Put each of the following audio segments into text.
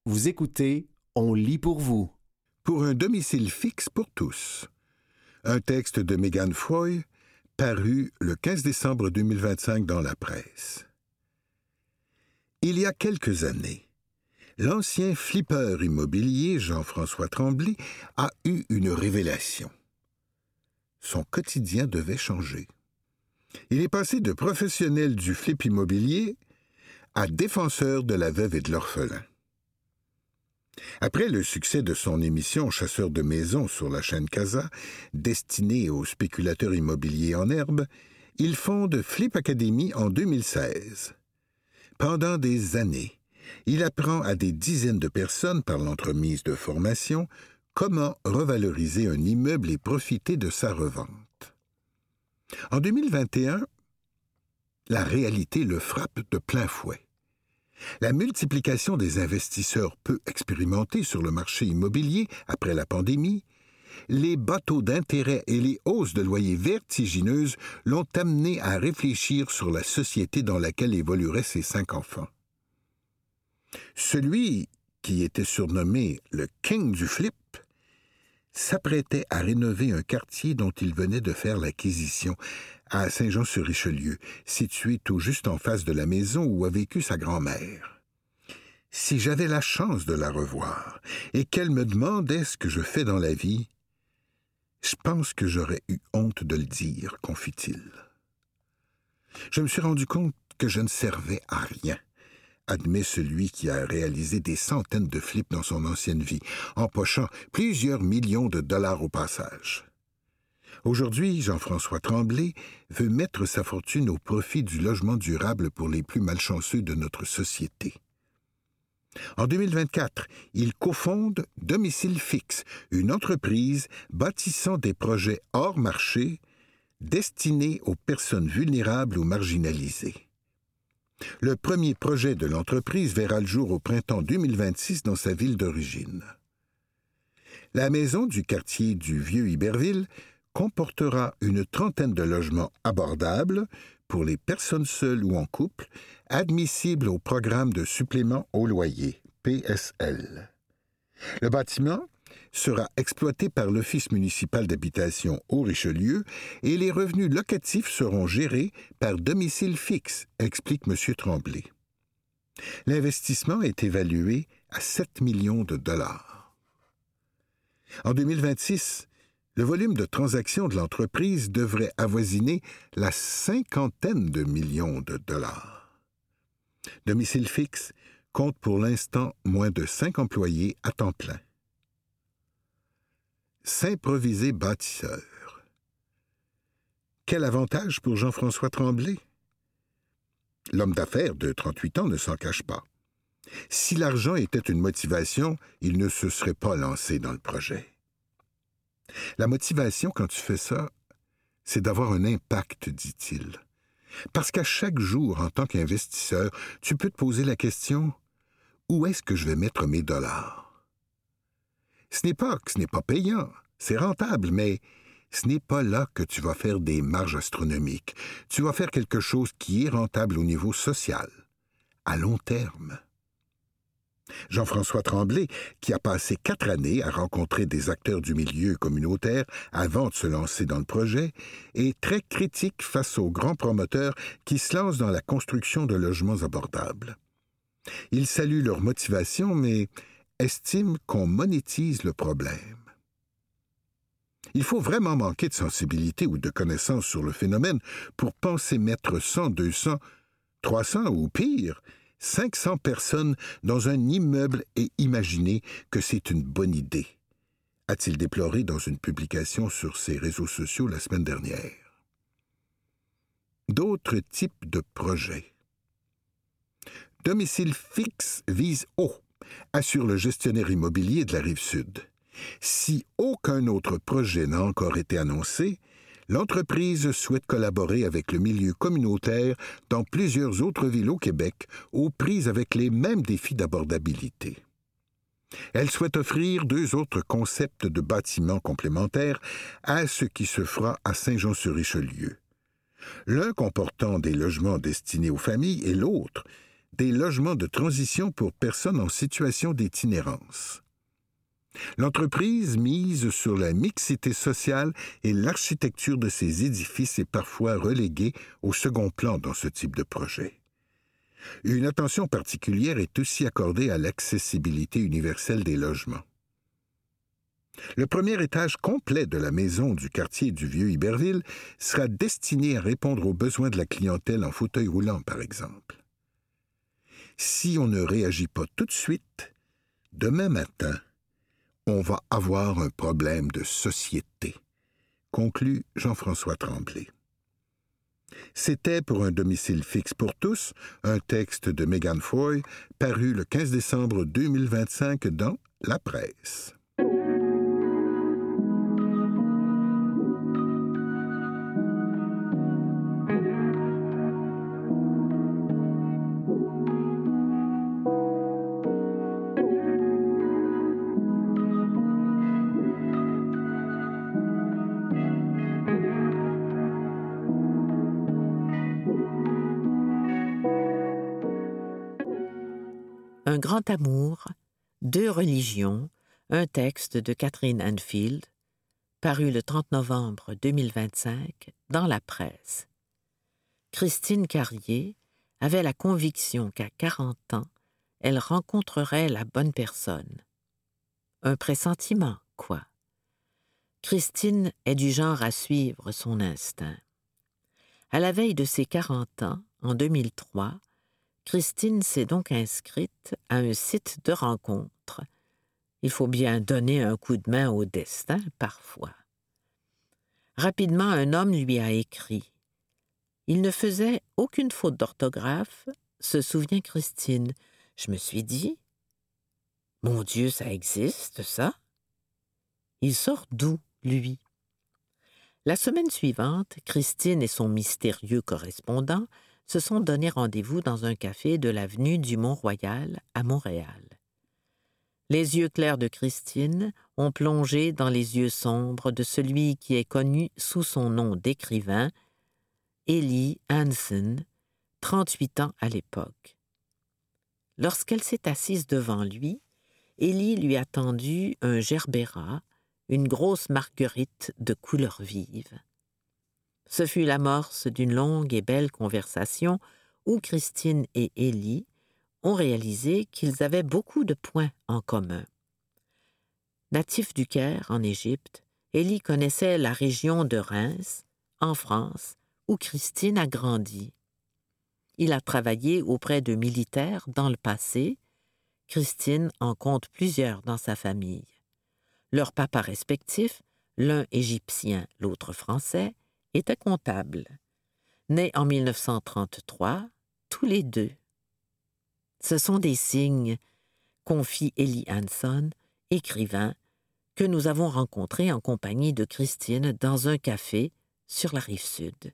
Vous écoutez On lit pour vous. Pour un domicile fixe pour tous. Un texte de Megan Foy, paru le 15 décembre 2025 dans la presse. Il y a quelques années, l'ancien flippeur immobilier Jean-François Tremblay a eu une révélation. Son quotidien devait changer. Il est passé de professionnel du flip immobilier à défenseur de la veuve et de l'orphelin. Après le succès de son émission Chasseur de maisons sur la chaîne Casa, destinée aux spéculateurs immobiliers en herbe, il fonde Flip Academy en 2016. Pendant des années, il apprend à des dizaines de personnes par l'entremise de formation comment revaloriser un immeuble et profiter de sa revente. En 2021, la réalité le frappe de plein fouet. La multiplication des investisseurs peu expérimentés sur le marché immobilier après la pandémie, les bas taux d'intérêt et les hausses de loyers vertigineuses l'ont amené à réfléchir sur la société dans laquelle évolueraient ses 5 enfants. Celui qui était surnommé le King du Flip s'apprêtait à rénover un quartier dont il venait de faire l'acquisition, à Saint-Jean-sur-Richelieu, situé tout juste en face de la maison où a vécu sa grand-mère. Si j'avais la chance de la revoir et qu'elle me demandait ce que je fais dans la vie, je pense que j'aurais eu honte de le dire, confie-t-il. Je me suis rendu compte que je ne servais à rien, admet celui qui a réalisé des centaines de flips dans son ancienne vie, empochant plusieurs millions de dollars au passage. Aujourd'hui, Jean-François Tremblay veut mettre sa fortune au profit du logement durable pour les plus malchanceux de notre société. En 2024, il cofonde Domicile Fixe, une entreprise bâtissant des projets hors marché destinés aux personnes vulnérables ou marginalisées. Le premier projet de l'entreprise verra le jour au printemps 2026 dans sa ville d'origine. La maison du quartier du Vieux-Iberville comportera une trentaine de logements abordables pour les personnes seules ou en couple, admissibles au programme de supplément au loyer, PSL. Le bâtiment sera exploité par l'Office municipal d'habitation Haut-Richelieu et les revenus locatifs seront gérés par Domicile Fixe, explique M. Tremblay. L'investissement est évalué à 7 millions de dollars. En 2026, le volume de transactions de l'entreprise devrait avoisiner la 50aine de millions de dollars. Domicile Fixe compte pour l'instant moins de 5 employés à temps plein. S'improviser bâtisseur. Quel avantage pour Jean-François Tremblay? L'homme d'affaires de 38 ans ne s'en cache pas. Si l'argent était une motivation, il ne se serait pas lancé dans le projet. La motivation, quand tu fais ça, c'est d'avoir un impact, dit-il. Parce qu'à chaque jour, en tant qu'investisseur, tu peux te poser la question « Où est-ce que je vais mettre mes dollars? » Ce n'est pas que ce n'est pas payant, c'est rentable, mais ce n'est pas là que tu vas faire des marges astronomiques. Tu vas faire quelque chose qui est rentable au niveau social, à long terme. Jean-François Tremblay, qui a passé 4 années à rencontrer des acteurs du milieu communautaire avant de se lancer dans le projet, est très critique face aux grands promoteurs qui se lancent dans la construction de logements abordables. Il salue leur motivation, mais estime qu'on monétise le problème. Il faut vraiment manquer de sensibilité ou de connaissance sur le phénomène pour penser mettre 100, 200, 300 ou pire, 500 personnes dans un immeuble et imaginer que c'est une bonne idée, a-t-il déploré dans une publication sur ses réseaux sociaux la semaine dernière. D'autres types de projets. Domicile Fixe vise haut, assure le gestionnaire immobilier de la Rive-Sud. Si aucun autre projet n'a encore été annoncé, l'entreprise souhaite collaborer avec le milieu communautaire dans plusieurs autres villes au Québec, aux prises avec les mêmes défis d'abordabilité. Elle souhaite offrir 2 autres concepts de bâtiments complémentaires à ce qui se fera à Saint-Jean-sur-Richelieu. L'un comportant des logements destinés aux familles et l'autre des logements de transition pour personnes en situation d'itinérance. L'entreprise mise sur la mixité sociale et l'architecture de ces édifices est parfois reléguée au second plan dans ce type de projet. Une attention particulière est aussi accordée à l'accessibilité universelle des logements. Le premier étage complet de la maison du quartier du Vieux-Iberville sera destiné à répondre aux besoins de la clientèle en fauteuil roulant, par exemple. Si on ne réagit pas tout de suite, demain matin, on va avoir un problème de société, conclut Jean-François Tremblay. C'était Pour un domicile fixe pour tous, un texte de Megan Foy, paru le 15 décembre 2025 dans La Presse. Un grand amour, deux religions, un texte de Catherine Anfield, paru le 30 novembre 2025 dans La Presse. Christine Carrier avait la conviction qu'à 40 ans, elle rencontrerait la bonne personne. Un pressentiment, quoi. Christine est du genre à suivre son instinct. À la veille de ses 40 ans, en 2003, Christine s'est donc inscrite à un site de rencontre. Il faut bien donner un coup de main au destin, parfois. Rapidement, un homme lui a écrit. Il ne faisait aucune faute d'orthographe, se souvient Christine. Je me suis dit, « Mon Dieu, ça existe, ça? » Il sort d'où, lui? La semaine suivante, Christine et son mystérieux correspondant se sont donné rendez-vous dans un café de l'avenue du Mont-Royal à Montréal. Les yeux clairs de Christine ont plongé dans les yeux sombres de celui qui est connu sous son nom d'écrivain, Elly Hansen, 38 ans à l'époque. Lorsqu'elle s'est assise devant lui, Elly lui a tendu un gerbera, une grosse marguerite de couleur vive. Ce fut l'amorce d'une longue et belle conversation où Christine et Elly ont réalisé qu'ils avaient beaucoup de points en commun. Natif du Caire, en Égypte, Elly connaissait la région de Reims, en France, où Christine a grandi. Il a travaillé auprès de militaires dans le passé. Christine en compte plusieurs dans sa famille. Leurs papas respectifs, l'un égyptien, l'autre français, étaient comptables. Nés en 1933, tous les deux. Ce sont des signes, confie Elly Hansen, écrivain, que nous avons rencontré en compagnie de Christine dans un café sur la Rive-Sud.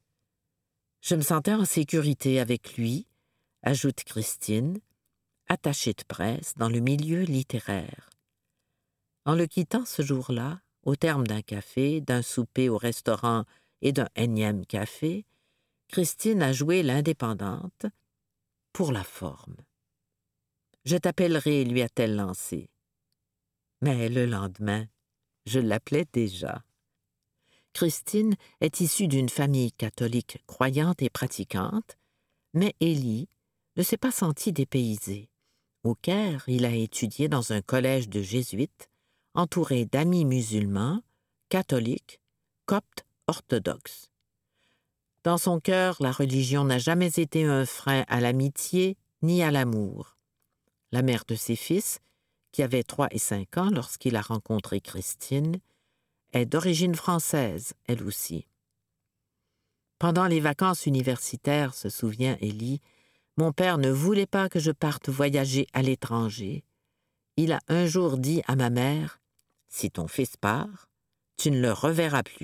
Je me sentais en sécurité avec lui, ajoute Christine, attachée de presse dans le milieu littéraire. En le quittant ce jour-là, au terme d'un café, d'un souper au restaurant et d'un énième café, Christine a joué l'indépendante pour la forme. « Je t'appellerai », lui a-t-elle lancé. Mais le lendemain, je l'appelais déjà. Christine est issue d'une famille catholique croyante et pratiquante, mais Elly ne s'est pas senti dépaysé. Au Caire, il a étudié dans un collège de jésuites, entouré d'amis musulmans, catholiques, coptes orthodoxes. Dans son cœur, la religion n'a jamais été un frein à l'amitié ni à l'amour. La mère de ses fils, qui avait 3 et 5 ans lorsqu'il a rencontré Christine, est d'origine française, elle aussi. Pendant les vacances universitaires, se souvient Elly, mon père ne voulait pas que je parte voyager à l'étranger. Il a un jour dit à ma mère, « Si ton fils part, tu ne le reverras plus. »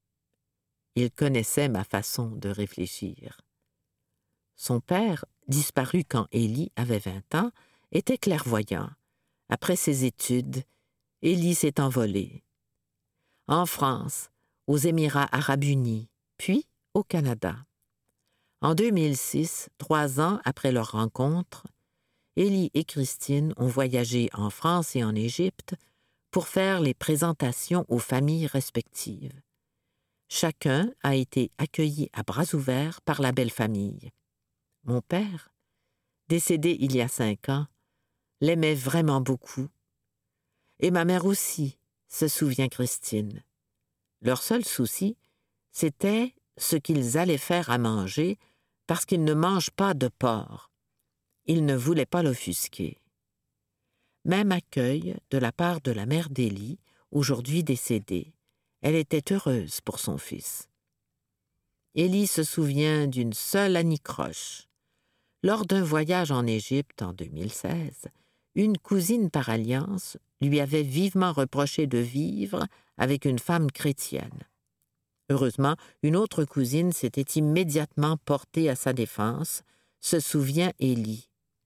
Il connaissait ma façon de réfléchir. Son père, disparu quand Elly avait 20 ans, était clairvoyant. Après ses études, Elly s'est envolée. En France, aux Émirats arabes unis, puis au Canada. En 2006, 3 ans après leur rencontre, Élie et Christine ont voyagé en France et en Égypte pour faire les présentations aux familles respectives. Chacun a été accueilli à bras ouverts par la belle famille. Mon père, décédé il y a 5 ans, l'aimait vraiment beaucoup. Et ma mère aussi, se souvient Christine. Leur seul souci, c'était ce qu'ils allaient faire à manger parce qu'ils ne mangent pas de porc. Ils ne voulaient pas l'offusquer. Même accueil de la part de la mère d'Élie, aujourd'hui décédée. Elle était heureuse pour son fils. Élie se souvient d'une seule anicroche. Lors d'un voyage en Égypte en 2016, une cousine par alliance lui avait vivement reproché de vivre avec une femme chrétienne. Heureusement, une autre cousine s'était immédiatement portée à sa défense, se souvient Élie.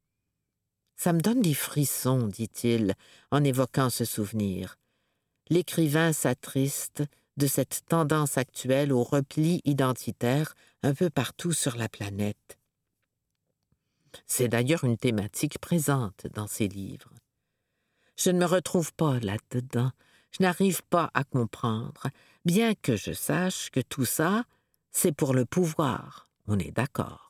« Ça me donne des frissons, dit-il, en évoquant ce souvenir. L'écrivain s'attriste de cette tendance actuelle au repli identitaire un peu partout sur la planète. C'est d'ailleurs une thématique présente dans ses livres. Je ne me retrouve pas là-dedans, je n'arrive pas à comprendre, bien que je sache que tout ça, c'est pour le pouvoir, on est d'accord.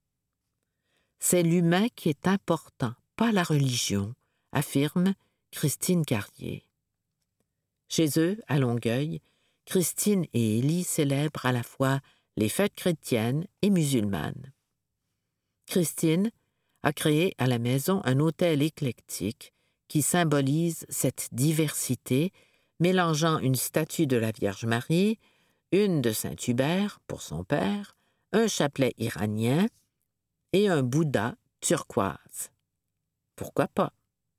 C'est l'humain qui est important, pas la religion, affirme Christine Carrier. Chez eux, à Longueuil, Christine et Élie célèbrent à la fois les fêtes chrétiennes et musulmanes. Christine a créé à la maison un autel éclectique qui symbolise cette diversité, mélangeant une statue de la Vierge Marie, une de Saint Hubert pour son père, un chapelet iranien et un Bouddha turquoise. Pourquoi pas?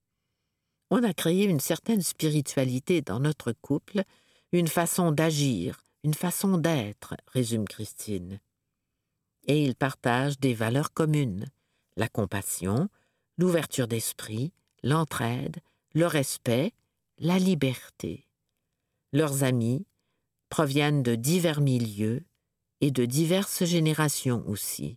On a créé une certaine spiritualité dans notre couple, une façon d'agir, une façon d'être, résume Christine. Et ils partagent des valeurs communes, la compassion, l'ouverture d'esprit, l'entraide, le respect, la liberté. Leurs amis proviennent de divers milieux et de diverses générations aussi.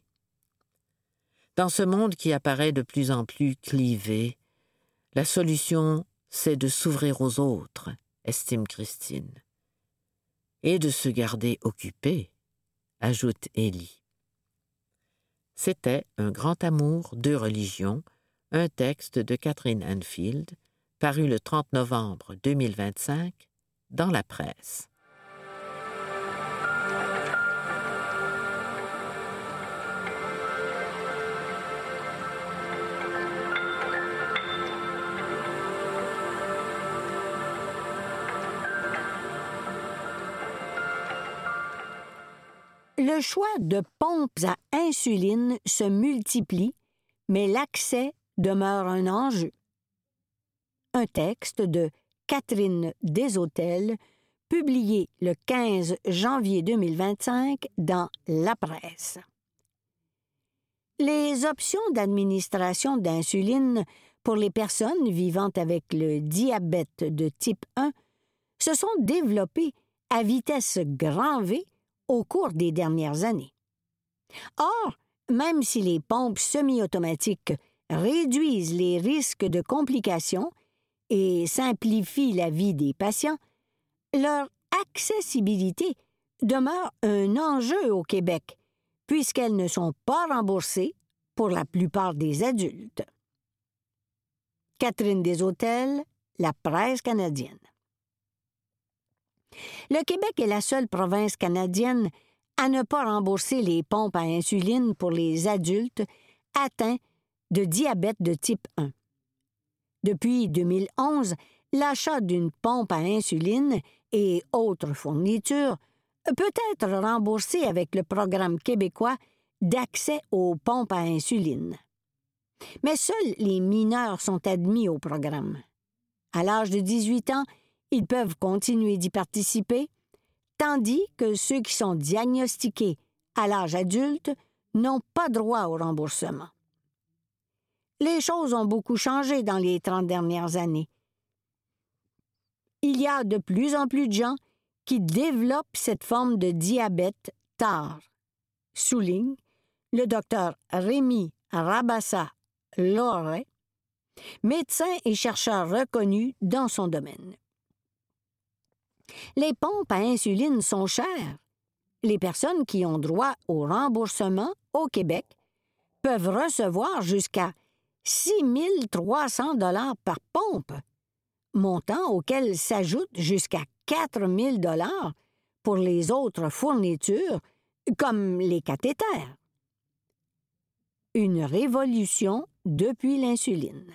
Dans ce monde qui apparaît de plus en plus clivé, la solution, c'est de s'ouvrir aux autres, estime Christine. Et de se garder occupé, ajoute Élie. C'était Un grand amour, 2 religions, un texte de Catherine Anfield, paru le 30 novembre 2025 dans la presse. Le choix de pompes à insuline se multiplie, mais l'accès demeure un enjeu. Un texte de Catherine Desautels, publié le 15 janvier 2025 dans La Presse. Les options d'administration d'insuline pour les personnes vivant avec le diabète de type 1 se sont développées à vitesse grand V au cours des dernières années. Or, même si les pompes semi-automatiques réduisent les risques de complications et simplifient la vie des patients, leur accessibilité demeure un enjeu au Québec, puisqu'elles ne sont pas remboursées pour la plupart des adultes. Catherine Desautels, La Presse canadienne. Le Québec est la seule province canadienne à ne pas rembourser les pompes à insuline pour les adultes atteints de diabète de type 1. Depuis 2011, l'achat d'une pompe à insuline et autres fournitures peut être remboursé avec le programme québécois d'accès aux pompes à insuline. Mais seuls les mineurs sont admis au programme. À l'âge de 18 ans, ils peuvent continuer d'y participer, tandis que ceux qui sont diagnostiqués à l'âge adulte n'ont pas droit au remboursement. Les choses ont beaucoup changé dans les 30 dernières années. Il y a de plus en plus de gens qui développent cette forme de diabète tard, souligne le docteur Rémi Rabassa-Loret, médecin et chercheur reconnu dans son domaine. Les pompes à insuline sont chères. Les personnes qui ont droit au remboursement au Québec peuvent recevoir jusqu'à 6 300 $ par pompe, montant auquel s'ajoutent jusqu'à 4 000 $ pour les autres fournitures, comme les cathéters. Une révolution depuis l'insuline.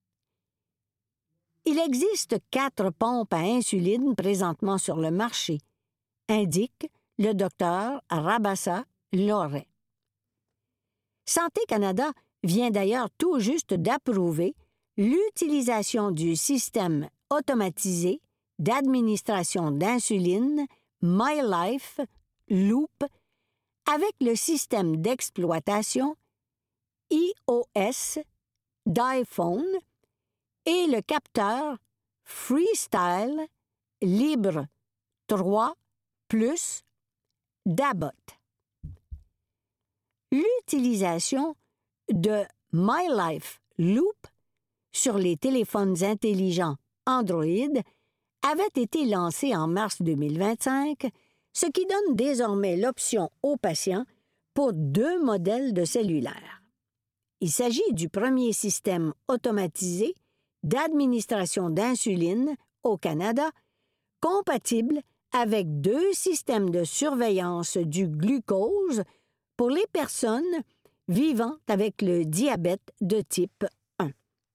Il existe 4 pompes à insuline présentement sur le marché, indique le docteur Rabassa-Loret. Santé Canada vient d'ailleurs tout juste d'approuver l'utilisation du système automatisé d'administration d'insuline MyLife Loop avec le système d'exploitation iOS d'iPhone et le capteur Freestyle Libre 3 Plus d'Abbott. L'utilisation de MyLife Loop sur les téléphones intelligents Android avait été lancée en mars 2025, ce qui donne désormais l'option aux patients pour 2 modèles de cellulaires. Il s'agit du premier système automatisé d'administration d'insuline au Canada, compatible avec 2 systèmes de surveillance du glucose pour les personnes vivant avec le diabète de type 1.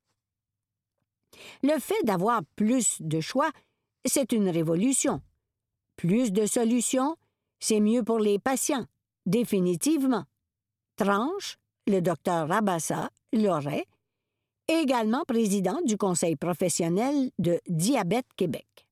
Le fait d'avoir plus de choix, c'est une révolution. Plus de solutions, c'est mieux pour les patients, définitivement. Tranche le docteur Rabassa-Loret, également président du Conseil professionnel de Diabète Québec.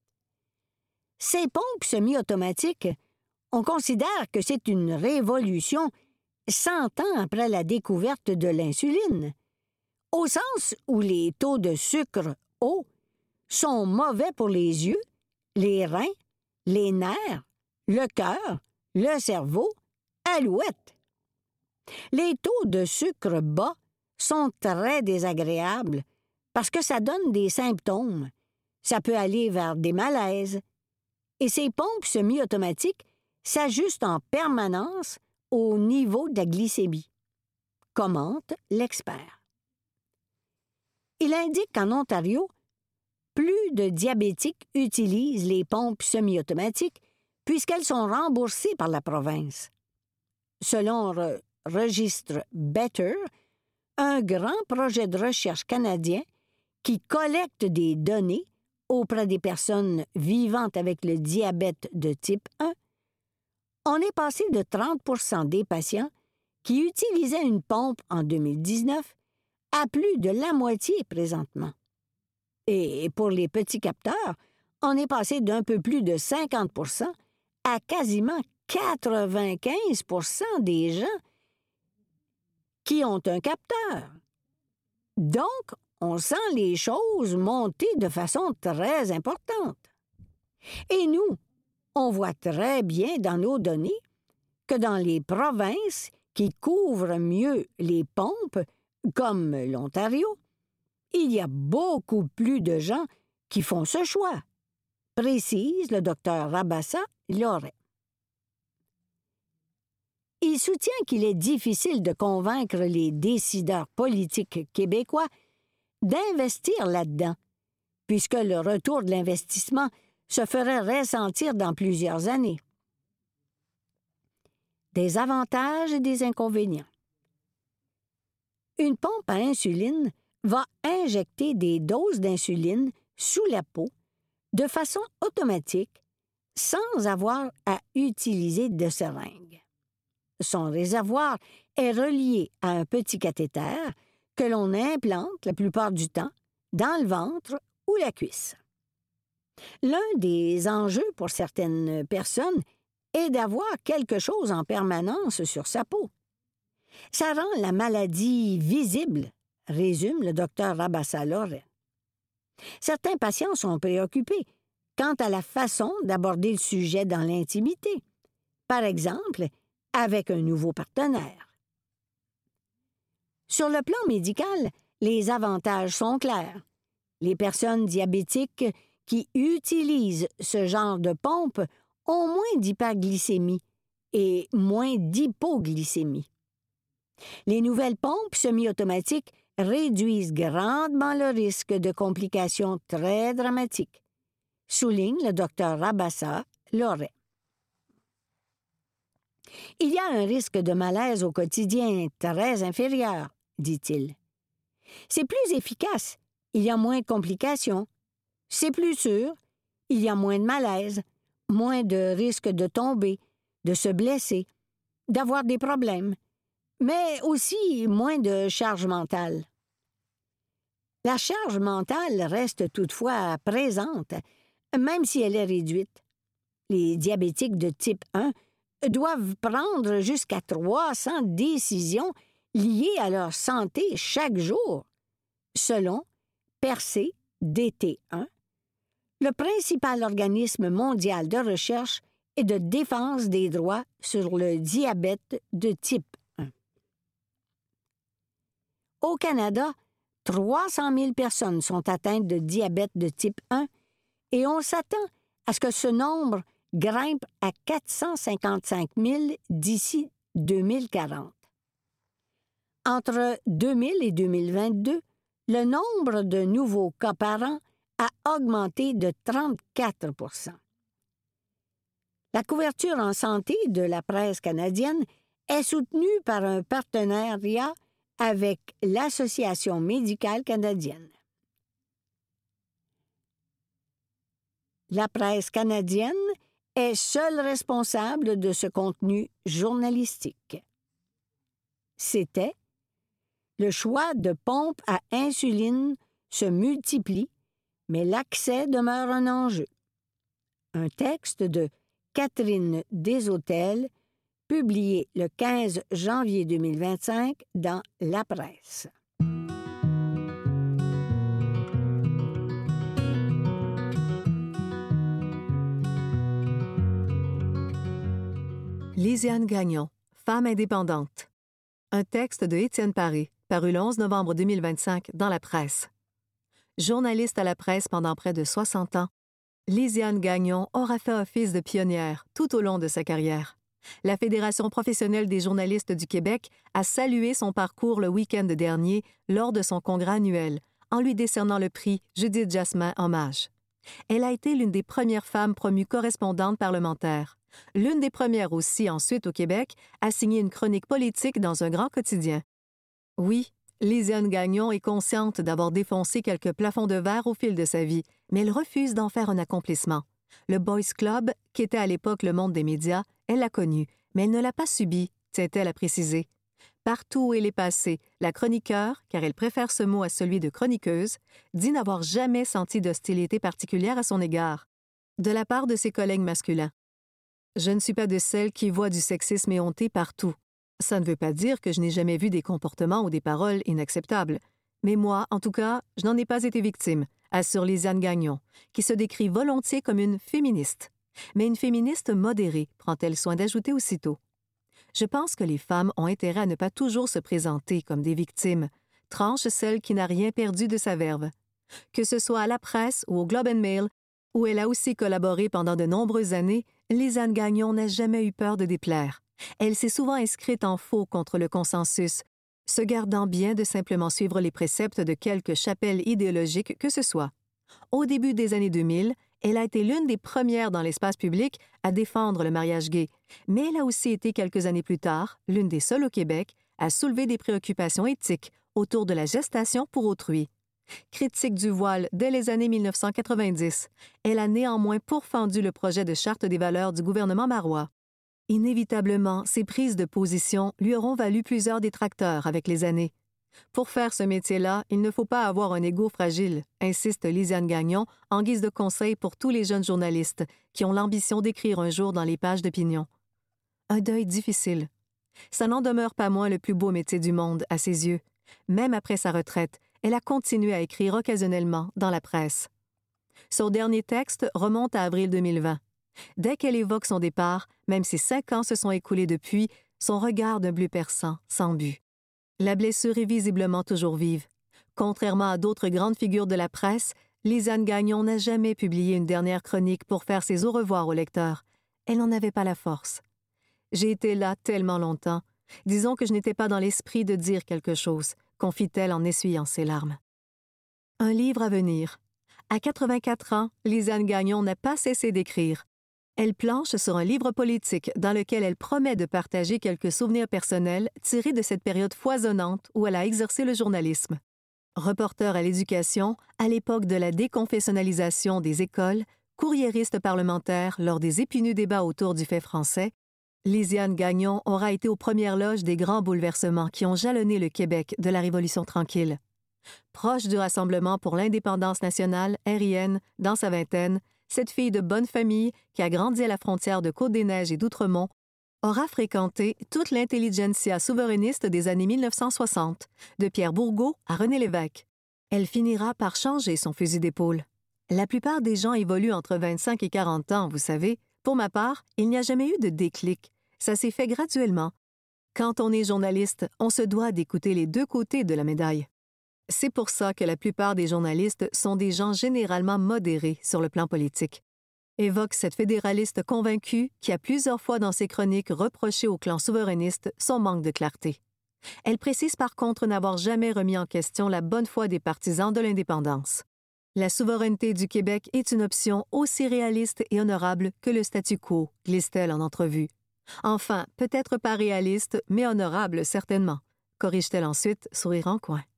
Ces pompes semi-automatiques, on considère que c'est une révolution 100 ans après la découverte de l'insuline, au sens où les taux de sucre hauts sont mauvais pour les yeux, les reins, les nerfs, le cœur, le cerveau, alouette. Les taux de sucre bas sont très désagréables parce que ça donne des symptômes. Ça peut aller vers des malaises. Et ces pompes semi-automatiques s'ajustent en permanence au niveau de la glycémie, commente l'expert. Il indique qu'en Ontario, plus de diabétiques utilisent les pompes semi-automatiques puisqu'elles sont remboursées par la province. Selon Registre Better, un grand projet de recherche canadien qui collecte des données auprès des personnes vivant avec le diabète de type 1, on est passé de 30 % des patients qui utilisaient une pompe en 2019 à plus de la moitié présentement. Et pour les petits capteurs, on est passé d'un peu plus de 50 % à quasiment 95 % des gens qui ont un capteur. Donc, on sent les choses monter de façon très importante. Et nous, on voit très bien dans nos données que dans les provinces qui couvrent mieux les pompes, comme l'Ontario, il y a beaucoup plus de gens qui font ce choix, précise le docteur Rabassa-Loret. Il soutient qu'il est difficile de convaincre les décideurs politiques québécois d'investir là-dedans, puisque le retour de l'investissement se ferait ressentir dans plusieurs années. Des avantages et des inconvénients. Une pompe à insuline va injecter des doses d'insuline sous la peau de façon automatique sans avoir à utiliser de seringue. Son réservoir est relié à un petit cathéter que l'on implante la plupart du temps dans le ventre ou la cuisse. L'un des enjeux pour certaines personnes est d'avoir quelque chose en permanence sur sa peau. Ça rend la maladie visible, résume le docteur Rabassa-Loret. Certains patients sont préoccupés quant à la façon d'aborder le sujet dans l'intimité. Par exemple, avec un nouveau partenaire. Sur le plan médical, les avantages sont clairs. Les personnes diabétiques qui utilisent ce genre de pompe ont moins d'hyperglycémie et moins d'hypoglycémie. Les nouvelles pompes semi-automatiques réduisent grandement le risque de complications très dramatiques, souligne le Dr Rabassa Loret. Il y a un risque de malaise au quotidien très inférieur, dit-il. C'est plus efficace, il y a moins de complications. C'est plus sûr, il y a moins de malaise, moins de risque de tomber, de se blesser, d'avoir des problèmes, mais aussi moins de charge mentale. La charge mentale reste toutefois présente, même si elle est réduite. Les diabétiques de type 1 doivent prendre jusqu'à 300 décisions liées à leur santé chaque jour, selon Percé DT1, le principal organisme mondial de recherche et de défense des droits sur le diabète de type 1. Au Canada, 300 000 personnes sont atteintes de diabète de type 1 et on s'attend à ce que ce nombre grimpe à 455 000 d'ici 2040. Entre 2000 et 2022, le nombre de nouveaux cas par an a augmenté de 34 %. La couverture en santé de la presse canadienne est soutenue par un partenariat avec l'Association médicale canadienne. La presse canadienne est seule responsable de ce contenu journalistique. C'était « Le choix de pompes à insuline se multiplie, mais l'accès demeure un enjeu ». Un texte de Catherine Deshôtels, publié le 15 janvier 2025 dans La Presse. Lisiane Gagnon, femme indépendante. Un texte de Étienne Paré, paru le 11 novembre 2025 dans La Presse. Journaliste à La Presse pendant près de 60 ans, Lisiane Gagnon aura fait office de pionnière tout au long de sa carrière. La Fédération professionnelle des journalistes du Québec a salué son parcours le week-end dernier lors de son congrès annuel, en lui décernant le prix Judith Jasmin Hommage. Elle a été l'une des premières femmes promues correspondantes parlementaires, l'une des premières aussi ensuite au Québec à signer une chronique politique dans un grand quotidien. Oui, Lisiane Gagnon est consciente d'avoir défoncé quelques plafonds de verre au fil de sa vie, mais elle refuse d'en faire un accomplissement. Le Boys Club, qui était à l'époque le monde des médias, elle l'a connu, mais elle ne l'a pas subi, tient-elle à préciser. Partout où elle est passée, la chroniqueur, car elle préfère ce mot à celui de chroniqueuse, dit n'avoir jamais senti d'hostilité particulière à son égard, de la part de ses collègues masculins. Je ne suis pas de celles qui voient du sexisme éhonté partout. Ça ne veut pas dire que je n'ai jamais vu des comportements ou des paroles inacceptables. Mais moi, en tout cas, je n'en ai pas été victime, assure Lisiane Gagnon, qui se décrit volontiers comme une féministe. Mais une féministe modérée, prend-elle soin d'ajouter aussitôt. Je pense que les femmes ont intérêt à ne pas toujours se présenter comme des victimes, tranche celle qui n'a rien perdu de sa verve. Que ce soit à La Presse ou au Globe and Mail, où elle a aussi collaboré pendant de nombreuses années, Lisiane Gagnon n'a jamais eu peur de déplaire. Elle s'est souvent inscrite en faux contre le consensus, se gardant bien de simplement suivre les préceptes de quelque chapelle idéologique que ce soit. Au début des années 2000, elle a été l'une des premières dans l'espace public à défendre le mariage gay, mais elle a aussi été quelques années plus tard l'une des seules au Québec à soulever des préoccupations éthiques autour de la gestation pour autrui. Critique du voile dès les années 1990, elle a néanmoins pourfendu le projet de charte des valeurs du gouvernement marois. Inévitablement, ces prises de position lui auront valu plusieurs détracteurs avec les années. Pour faire ce métier-là, il ne faut pas avoir un ego fragile, insiste Lisiane Gagnon en guise de conseil pour tous les jeunes journalistes qui ont l'ambition d'écrire un jour dans les pages d'opinion. Un deuil difficile. Ça n'en demeure pas moins le plus beau métier du monde à ses yeux. Même après sa retraite, elle a continué à écrire occasionnellement dans La Presse. Son dernier texte remonte à avril 2020. Dès qu'elle évoque son départ, même si 5 ans se sont écoulés depuis, son regard d'un bleu perçant s'embue. La blessure est visiblement toujours vive. Contrairement à d'autres grandes figures de la presse, Lise-Anne Gagnon n'a jamais publié une dernière chronique pour faire ses au revoir au lecteur. Elle n'en avait pas la force. J'ai été là tellement longtemps. Disons que je n'étais pas dans l'esprit de dire quelque chose, confie-t-elle en essuyant ses larmes. Un livre à venir. À 84 ans, Lise-Anne Gagnon n'a pas cessé d'écrire. Elle planche sur un livre politique dans lequel elle promet de partager quelques souvenirs personnels tirés de cette période foisonnante où elle a exercé le journalisme. Reporter à l'éducation, à l'époque de la déconfessionnalisation des écoles, courriériste parlementaire lors des épineux débats autour du fait français, Lise-Anne Gagnon aura été aux premières loges des grands bouleversements qui ont jalonné le Québec de la Révolution tranquille. Proche du Rassemblement pour l'indépendance nationale, RIN, dans sa vingtaine, cette fille de bonne famille, qui a grandi à la frontière de Côte-des-Neiges et d'Outremont, aura fréquenté toute l'intelligentsia souverainiste des années 1960, de Pierre Bourgault à René Lévesque. Elle finira par changer son fusil d'épaule. La plupart des gens évoluent entre 25 et 40 ans, vous savez. Pour ma part, il n'y a jamais eu de déclic. Ça s'est fait graduellement. Quand on est journaliste, on se doit d'écouter les deux côtés de la médaille. C'est pour ça que la plupart des journalistes sont des gens généralement modérés sur le plan politique. Évoque cette fédéraliste convaincue qui a plusieurs fois dans ses chroniques reproché au clan souverainiste son manque de clarté. Elle précise par contre n'avoir jamais remis en question la bonne foi des partisans de l'indépendance. La souveraineté du Québec est une option aussi réaliste et honorable que le statu quo, glisse-t-elle en entrevue. Enfin, peut-être pas réaliste, mais honorable certainement, corrige-t-elle ensuite, sourire en coin.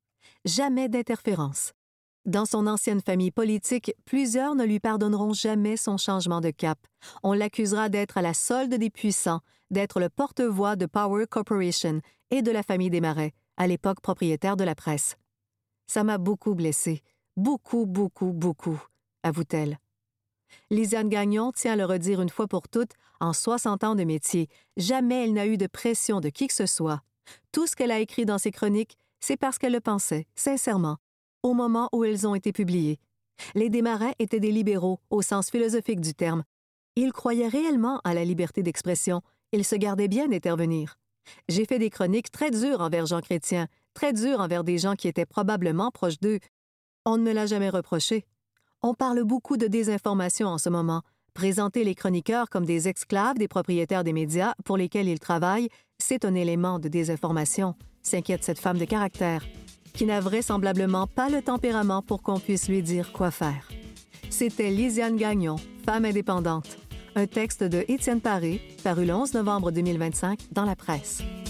Jamais d'interférence. Dans son ancienne famille politique, plusieurs ne lui pardonneront jamais son changement de cap. On l'accusera d'être à la solde des puissants, d'être le porte-voix de Power Corporation et de la famille Desmarais, à l'époque propriétaire de la presse. Ça m'a beaucoup blessée. Beaucoup, avoue-t-elle. Lise-Anne Gagnon tient à le redire une fois pour toutes, en 60 ans de métier, jamais elle n'a eu de pression de qui que ce soit. Tout ce qu'elle a écrit dans ses chroniques, c'est parce qu'elle le pensait, sincèrement, au moment où elles ont été publiées. Les Desmarais étaient des libéraux, au sens philosophique du terme. Ils croyaient réellement à la liberté d'expression. Ils se gardaient bien d'intervenir. J'ai fait des chroniques très dures envers Jean Chrétien, très dures envers des gens qui étaient probablement proches d'eux. On ne me l'a jamais reproché. On parle beaucoup de désinformation en ce moment. Présenter les chroniqueurs comme des esclaves des propriétaires des médias pour lesquels ils travaillent, c'est un élément de désinformation, s'inquiète cette femme de caractère, qui n'a vraisemblablement pas le tempérament pour qu'on puisse lui dire quoi faire. C'était Lise-Anne Gagnon, femme indépendante. Un texte de Étienne Paré, paru le 11 novembre 2025 dans la presse.